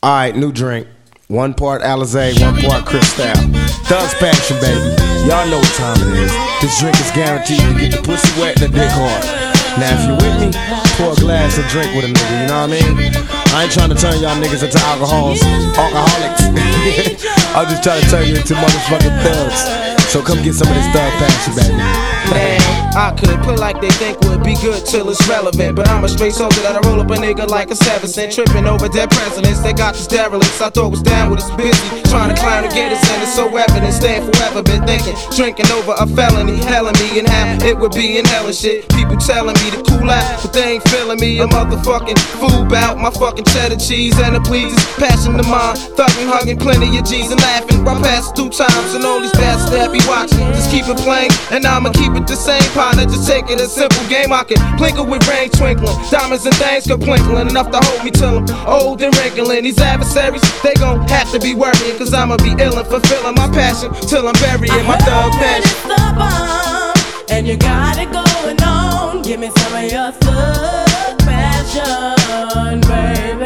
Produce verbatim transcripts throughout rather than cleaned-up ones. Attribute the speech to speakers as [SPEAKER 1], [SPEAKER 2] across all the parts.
[SPEAKER 1] Alright, new drink. One part Alizé, one part Cristal. Thug's Passion, baby. Y'all know what time it is. This drink is guaranteed to get the pussy wet and the dick hard. Now if you're with me, pour a glass and drink with a nigga, you know what I mean? I ain't trying to turn y'all niggas into alcohols, alcoholics. I'm just trying to turn you into motherfucking thugs. So come get some of this Thug Passion, baby.
[SPEAKER 2] Man, I could play like they think would be good till it's relevant, but I'm a straight soldier that'll roll up a nigga like a seven cent, tripping over dead presidents. They got this derelicts, I thought was down with us busy, trying to climb to get us in. It's so evident, staying forever, been thinking, drinking over a felony, helling me and how it would be in hell and shit. People telling me to cool out, but they ain't feeling me. A motherfucking fool bout my fucking cheddar cheese and the pleases, passion to mine, thugging, hugging plenty of G's and laughing. I passed two times and all these bastards that be watching, just keep it playing, and I'ma keep it the same, partner. Just take it a simple game. I can plinkle with rain twinkling, diamonds and things go plinkling, enough to hold me till I'm old and wrinkling. These adversaries, they gon' have to be worrying, cause I'ma be ill and fulfilling my passion till I'm burying my thug passion.
[SPEAKER 3] It's the bomb, and you got it going on. Give me some of your thug passion, baby.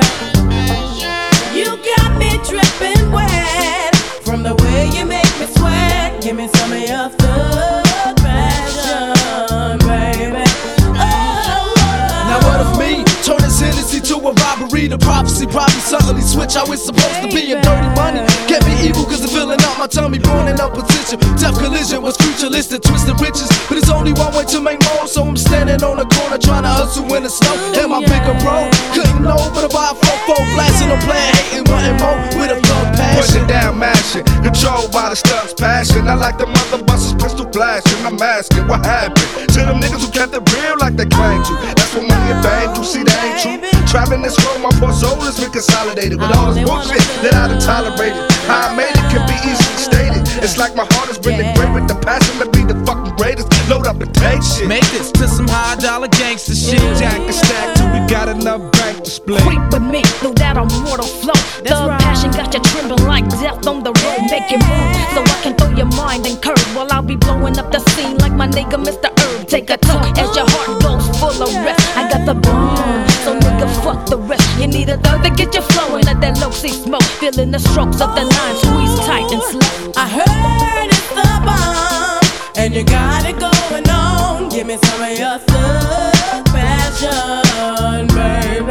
[SPEAKER 3] You got me dripping wet from the way you make me sweat. Give me some of your thug passion, baby. Oh,
[SPEAKER 4] now what if me turn this Hennessy to a robbery? The prophecy probably suddenly switch how it's supposed to be. And dirty money can't be evil cause it's filling out my tummy, born in opposition. Death collision was futuristic, twisted riches, but it's only one way to make more. So I'm standing on the corner trying to hustle in the snow. And my bigger bro couldn't know but about four four blasting on plan, hating, wanting more with a thug passion.
[SPEAKER 5] Pushing down, mashing, controlled by the stuff's passion. I like the mother busters, pistol blasting. I'm asking what happened to them niggas who kept it real like they claimed to. That's what money and fame do. See, that ain't true. Traveling this road, my poor soul has been consolidated with all this bullshit that I done tolerated. How I made it can be easily stated. It's like my heart has been engraved with the passion to be the fucking greatest. Load up and take shit.
[SPEAKER 4] Make this to some high dollar gangster shit. Jack and stack till we got enough bank to split.
[SPEAKER 6] Creep with me through that immortal flow. Thug passion got you trembling like death on the road. Make it move so I can throw your mind and curve while I'll be blowing up the scene like my nigga Mister Herb. Take a tuck as your heart goes full of rest. I got the bomb, so nigga fuck the rest. You need a thug to get you flowing. Let that low C smoke, feeling the strokes of the nine, squeeze tight and slow.
[SPEAKER 3] I heard it's the bomb, and you got it going on. Give me some of your thug passion, baby.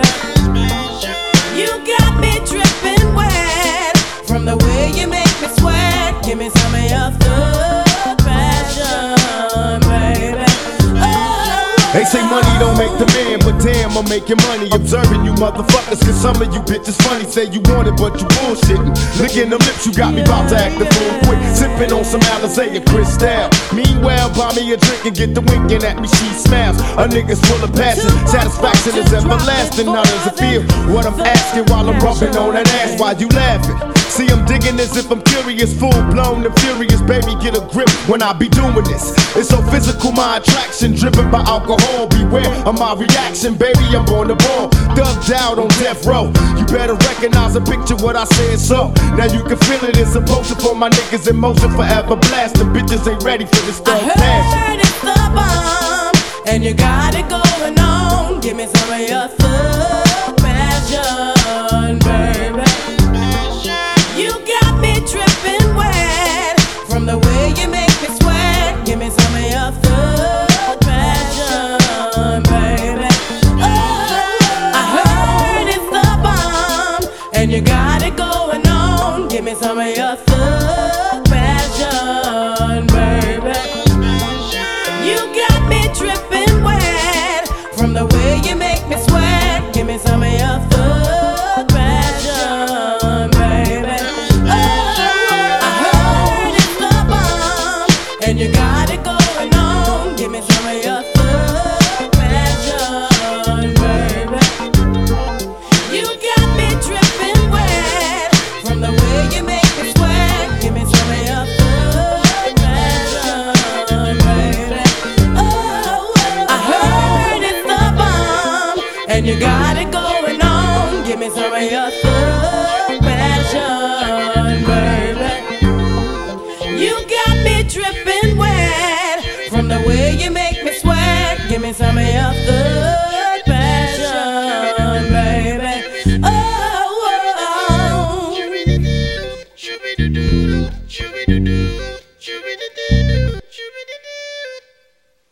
[SPEAKER 3] You got me dripping wet from the way you make me sweat. Give me some of your thug passion, baby.
[SPEAKER 1] They say money don't make the man, but damn, I'm making money observing you motherfuckers. Cause some of you bitches funny, say you want it, but you bullshitting. Licking them lips, you got me about to act the fool quick. Sipping on some Alizé and Cristal. Meanwhile, buy me a drink and get the winking at me, she smiles. A nigga's full of passion, satisfaction is everlasting. How does it feel? What I'm asking while I'm rubbing on that ass, why you laughing? See, I'm digging as if I'm curious, full blown and furious. Baby, get a grip when I be doing this. It's so physical, my attraction, driven by alcohol. Beware of my reaction, baby, I'm on the ball. Thugged out on death row. You better recognize and picture what I said, so now you can feel it. It's a potion for my niggas in motion, forever blasting. Bitches ain't ready for this thug passion.
[SPEAKER 3] I heard it's the bomb, and you got it going on. Give me some of your thug passion, baby. You got me dripping wet from the way you make me sweat. Give me some of your thug passion, baby. Oh, I heard it's the bomb, and you got it going on. Give me some of your thug passion, baby. You got me dripping wet from the way you make me sweat. Give me some of your thug passion, baby. Oh, I heard it's the bomb, and you got it going on. Give me some of your thug passion, baby. You got me dripping wet from the way you make me sweat. Give me some
[SPEAKER 7] Shooby-doo-doo-doo, shooby-doo-doo.